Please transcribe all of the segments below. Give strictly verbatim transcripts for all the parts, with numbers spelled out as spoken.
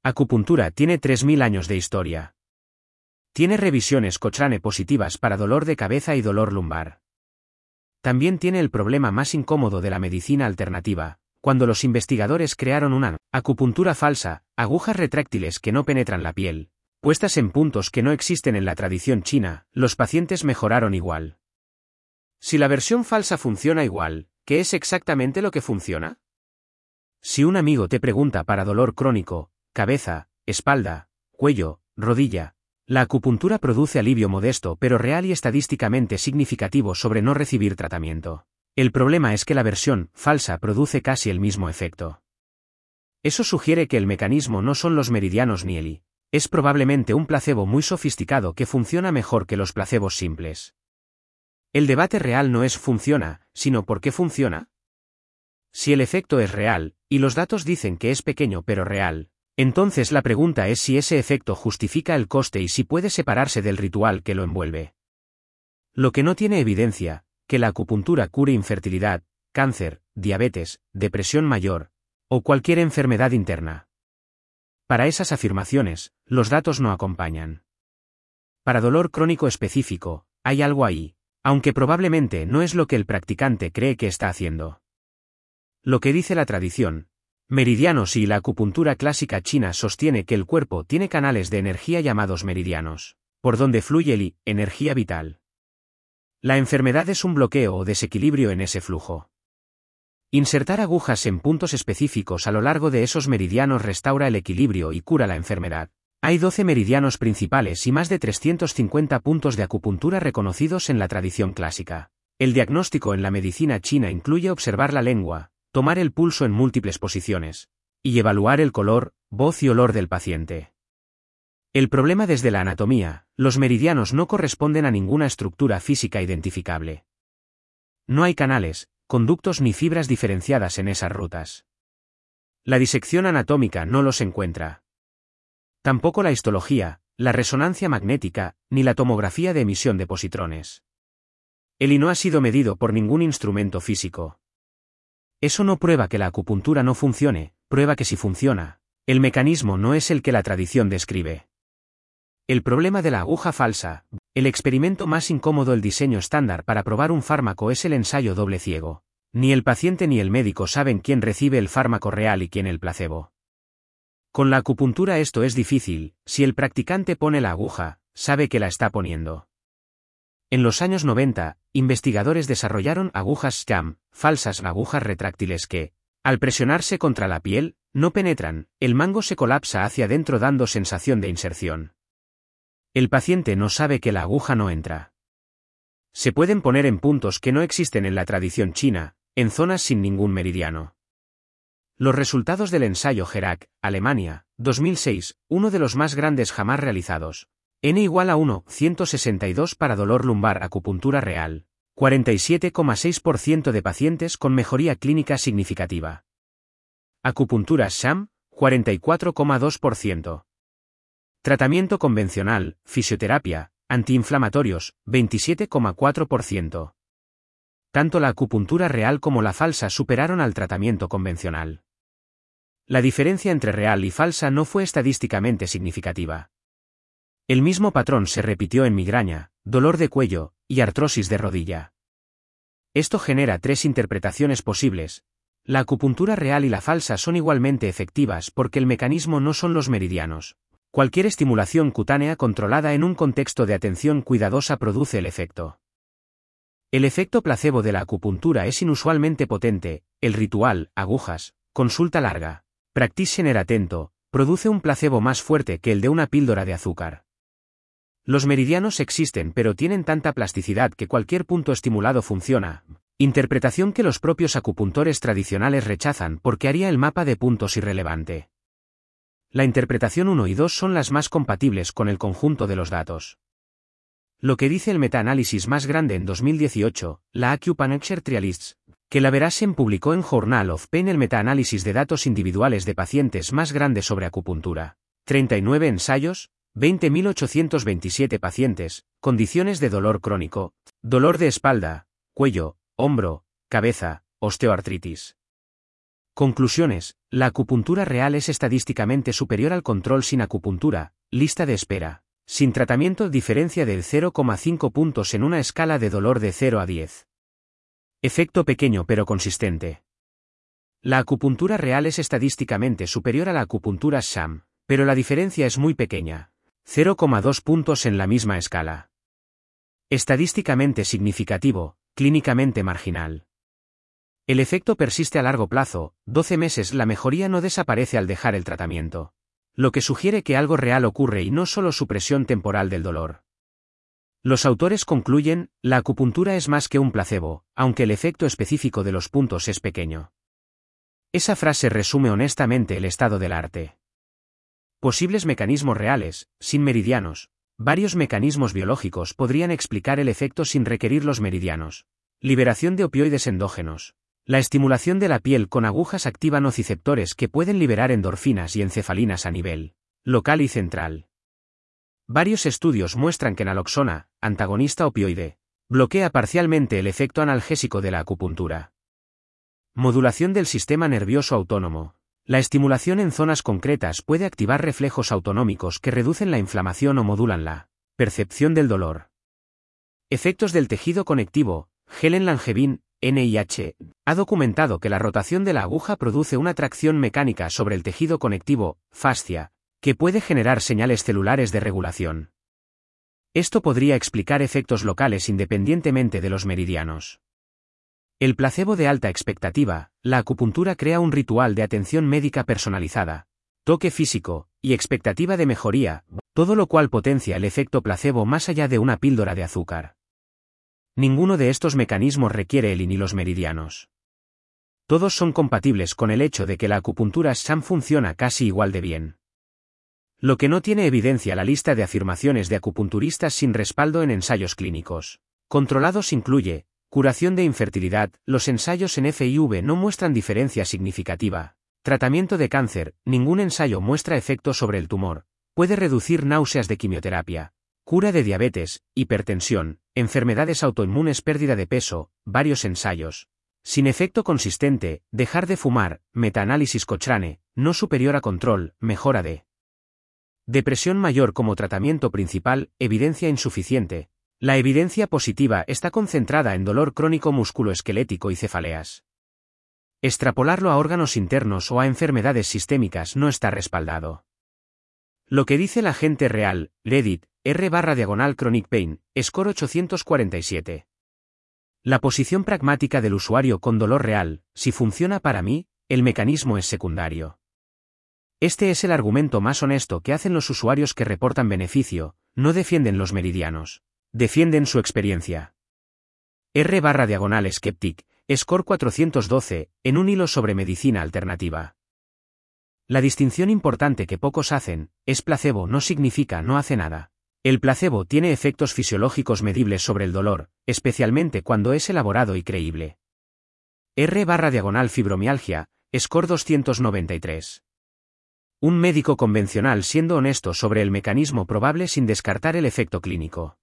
Acupuntura tiene tres mil años de historia. Tiene revisiones Cochrane positivas para dolor de cabeza y dolor lumbar. También tiene el problema más incómodo de la medicina alternativa, cuando los investigadores crearon una acupuntura falsa, agujas retráctiles que no penetran la piel, puestas en puntos que no existen en la tradición china, los pacientes mejoraron igual. Si la versión falsa funciona igual, ¿qué es exactamente lo que funciona? Si un amigo te pregunta para dolor crónico, cabeza, espalda, cuello, rodilla, la acupuntura produce alivio modesto pero real y estadísticamente significativo sobre no recibir tratamiento. El problema es que la versión falsa produce casi el mismo efecto. Eso sugiere que el mecanismo no son los meridianos ni el I. Es probablemente un placebo muy sofisticado que funciona mejor que los placebos simples. El debate real no es funciona, sino por qué funciona. Si el efecto es real, y los datos dicen que es pequeño pero real, entonces la pregunta es si ese efecto justifica el coste y si puede separarse del ritual que lo envuelve. Lo que no tiene evidencia, que la acupuntura cure infertilidad, cáncer, diabetes, depresión mayor, o cualquier enfermedad interna. Para esas afirmaciones, los datos no acompañan. Para dolor crónico específico, hay algo ahí, aunque probablemente no es lo que el practicante cree que está haciendo. Lo que dice la tradición, meridianos y la acupuntura clásica china sostiene que el cuerpo tiene canales de energía llamados meridianos, por donde fluye el I, energía vital. La enfermedad es un bloqueo o desequilibrio en ese flujo. Insertar agujas en puntos específicos a lo largo de esos meridianos restaura el equilibrio y cura la enfermedad. Hay doce meridianos principales y más de trescientos cincuenta puntos de acupuntura reconocidos en la tradición clásica. El diagnóstico en la medicina china incluye observar la lengua, tomar el pulso en múltiples posiciones, y evaluar el color, voz y olor del paciente. El problema desde la anatomía, los meridianos no corresponden a ninguna estructura física identificable. No hay canales, conductos ni fibras diferenciadas en esas rutas. La disección anatómica no los encuentra. Tampoco la histología, la resonancia magnética, ni la tomografía de emisión de positrones. El I no ha sido medido por ningún instrumento físico. Eso no prueba que la acupuntura no funcione, prueba que sí funciona. El mecanismo no es el que la tradición describe. El problema de la aguja falsa, el experimento más incómodo, el diseño estándar para probar un fármaco es el ensayo doble ciego. Ni el paciente ni el médico saben quién recibe el fármaco real y quién el placebo. Con la acupuntura esto es difícil, si el practicante pone la aguja, sabe que la está poniendo. En los años noventa, investigadores desarrollaron agujas scam, falsas agujas retráctiles que, al presionarse contra la piel, no penetran, el mango se colapsa hacia adentro dando sensación de inserción. El paciente no sabe que la aguja no entra. Se pueden poner en puntos que no existen en la tradición china, en zonas sin ningún meridiano. Los resultados del ensayo Gerac, Alemania, dos mil seis, uno de los más grandes jamás realizados. N igual a uno punto ciento sesenta y dos para dolor lumbar, acupuntura real. cuarenta y siete coma seis por ciento de pacientes con mejoría clínica significativa. Acupuntura sham, cuarenta y cuatro coma dos por ciento. Tratamiento convencional, fisioterapia, antiinflamatorios, veintisiete coma cuatro por ciento. Tanto la acupuntura real como la falsa superaron al tratamiento convencional. La diferencia entre real y falsa no fue estadísticamente significativa. El mismo patrón se repitió en migraña, dolor de cuello, y artrosis de rodilla. Esto genera tres interpretaciones posibles. La acupuntura real y la falsa son igualmente efectivas porque el mecanismo no son los meridianos. Cualquier estimulación cutánea controlada en un contexto de atención cuidadosa produce el efecto. El efecto placebo de la acupuntura es inusualmente potente. El ritual, agujas, consulta larga, practitioner atento, produce un placebo más fuerte que el de una píldora de azúcar. Los meridianos existen pero tienen tanta plasticidad que cualquier punto estimulado funciona, interpretación que los propios acupuntores tradicionales rechazan porque haría el mapa de puntos irrelevante. La interpretación uno y dos son las más compatibles con el conjunto de los datos. Lo que dice el metaanálisis más grande en dos mil dieciocho, la Acupuncture Trialists, que la Verasen publicó en Journal of Pain, el metaanálisis de datos individuales de pacientes más grande sobre acupuntura. treinta y nueve ensayos, veinte mil ochocientos veintisiete pacientes, condiciones de dolor crónico, dolor de espalda, cuello, hombro, cabeza, osteoartritis. Conclusiones: la acupuntura real es estadísticamente superior al control sin acupuntura. Lista de espera. Sin tratamiento diferencia del cero coma cinco puntos en una escala de dolor de cero a diez. Efecto pequeño pero consistente. La acupuntura real es estadísticamente superior a la acupuntura sham, pero la diferencia es muy pequeña. cero coma dos puntos en la misma escala. Estadísticamente significativo, clínicamente marginal. El efecto persiste a largo plazo, doce meses. La mejoría no desaparece al dejar el tratamiento, lo que sugiere que algo real ocurre y no solo supresión temporal del dolor. Los autores concluyen, la acupuntura es más que un placebo, aunque el efecto específico de los puntos es pequeño. Esa frase resume honestamente el estado del arte. Posibles mecanismos reales, sin meridianos. Varios mecanismos biológicos podrían explicar el efecto sin requerir los meridianos. Liberación de opioides endógenos. La estimulación de la piel con agujas activa nociceptores que pueden liberar endorfinas y encefalinas a nivel local y central. Varios estudios muestran que naloxona, antagonista opioide, bloquea parcialmente el efecto analgésico de la acupuntura. Modulación del sistema nervioso autónomo. La estimulación en zonas concretas puede activar reflejos autonómicos que reducen la inflamación o modulan la percepción del dolor. Efectos del tejido conectivo. Helen Langevin, N I H, ha documentado que la rotación de la aguja produce una tracción mecánica sobre el tejido conectivo, fascia, que puede generar señales celulares de regulación. Esto podría explicar efectos locales independientemente de los meridianos. El placebo de alta expectativa. La acupuntura crea un ritual de atención médica personalizada, toque físico, y expectativa de mejoría, todo lo cual potencia el efecto placebo más allá de una píldora de azúcar. Ninguno de estos mecanismos requiere el I N I los meridianos. Todos son compatibles con el hecho de que la acupuntura sham funciona casi igual de bien. Lo que no tiene evidencia la lista de afirmaciones de acupunturistas sin respaldo en ensayos clínicos controlados incluye curación de infertilidad. Los ensayos en F I V no muestran diferencia significativa. Tratamiento de cáncer. Ningún ensayo muestra efecto sobre el tumor. Puede reducir náuseas de quimioterapia. Cura de diabetes, hipertensión, enfermedades autoinmunes, pérdida de peso. Varios ensayos. Sin efecto consistente. Dejar de fumar. Metaanálisis Cochrane, no superior a control. Mejora de depresión mayor como tratamiento principal. Evidencia insuficiente. La evidencia positiva está concentrada en dolor crónico musculoesquelético y cefaleas. Extrapolarlo a órganos internos o a enfermedades sistémicas no está respaldado. Lo que dice la gente real. Reddit, r barra diagonal chronic pain, score ochocientos cuarenta y siete. La posición pragmática del usuario con dolor real. Si funciona para mí, el mecanismo es secundario. Este es el argumento más honesto que hacen los usuarios que reportan beneficio. No defienden los meridianos. Defienden su experiencia. R barra diagonal skeptic, score cuatrocientos doce, en un hilo sobre medicina alternativa. La distinción importante que pocos hacen, es placebo no significa no hace nada. El placebo tiene efectos fisiológicos medibles sobre el dolor, especialmente cuando es elaborado y creíble. R barra diagonal fibromialgia, score doscientos noventa y tres. Un médico convencional siendo honesto sobre el mecanismo probable sin descartar el efecto clínico.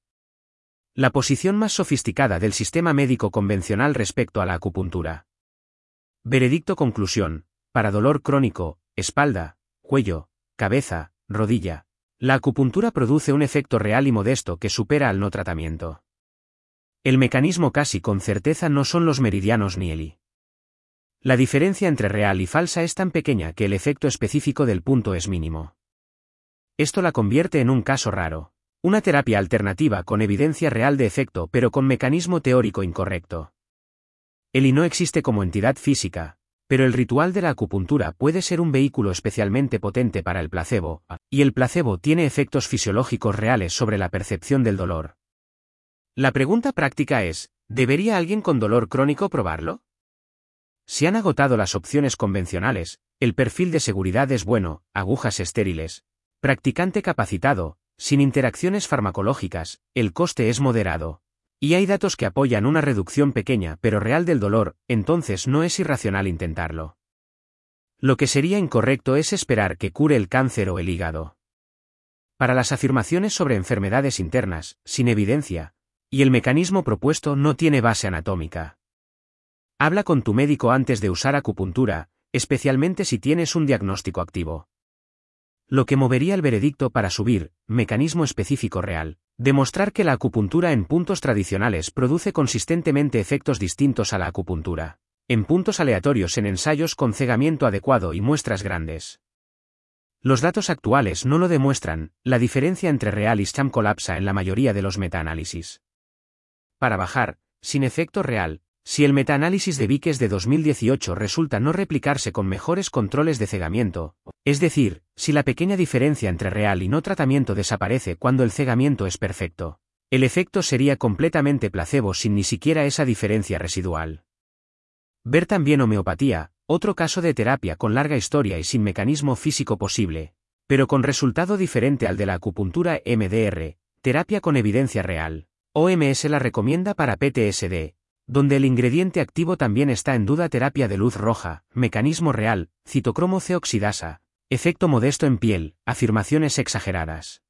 La posición más sofisticada del sistema médico convencional respecto a la acupuntura. Veredicto conclusión. Para dolor crónico, espalda, cuello, cabeza, rodilla. La acupuntura produce un efecto real y modesto que supera al no tratamiento. El mecanismo casi con certeza no son los meridianos ni el I N I. La diferencia entre real y falsa es tan pequeña que el efecto específico del punto es mínimo. Esto la convierte en un caso raro. Una terapia alternativa con evidencia real de efecto pero con mecanismo teórico incorrecto. El I N I no existe como entidad física, pero el ritual de la acupuntura puede ser un vehículo especialmente potente para el placebo, y el placebo tiene efectos fisiológicos reales sobre la percepción del dolor. La pregunta práctica es, ¿debería alguien con dolor crónico probarlo? Si han agotado las opciones convencionales, el perfil de seguridad es bueno, agujas estériles, practicante capacitado, sin interacciones farmacológicas, el coste es moderado. Y hay datos que apoyan una reducción pequeña pero real del dolor, entonces no es irracional intentarlo. Lo que sería incorrecto es esperar que cure el cáncer o el hígado. Para las afirmaciones sobre enfermedades internas, sin evidencia, y el mecanismo propuesto no tiene base anatómica. Habla con tu médico antes de usar acupuntura, especialmente si tienes un diagnóstico activo. Lo que movería el veredicto para subir, mecanismo específico real, demostrar que la acupuntura en puntos tradicionales produce consistentemente efectos distintos a la acupuntura en puntos aleatorios en ensayos con cegamiento adecuado y muestras grandes. Los datos actuales no lo demuestran, la diferencia entre real y sham colapsa en la mayoría de los metaanálisis. Para bajar, sin efecto real, si el metaanálisis de Vickers de dos mil dieciocho resulta no replicarse con mejores controles de cegamiento, es decir, si la pequeña diferencia entre real y no tratamiento desaparece cuando el cegamiento es perfecto, el efecto sería completamente placebo sin ni siquiera esa diferencia residual. Ver también homeopatía, otro caso de terapia con larga historia y sin mecanismo físico posible, pero con resultado diferente al de la acupuntura E M D R, terapia con evidencia real. O M S la recomienda para P T S D, donde el ingrediente activo también está en duda. Terapia de luz roja, mecanismo real, citocromo C oxidasa, efecto modesto en piel, afirmaciones exageradas.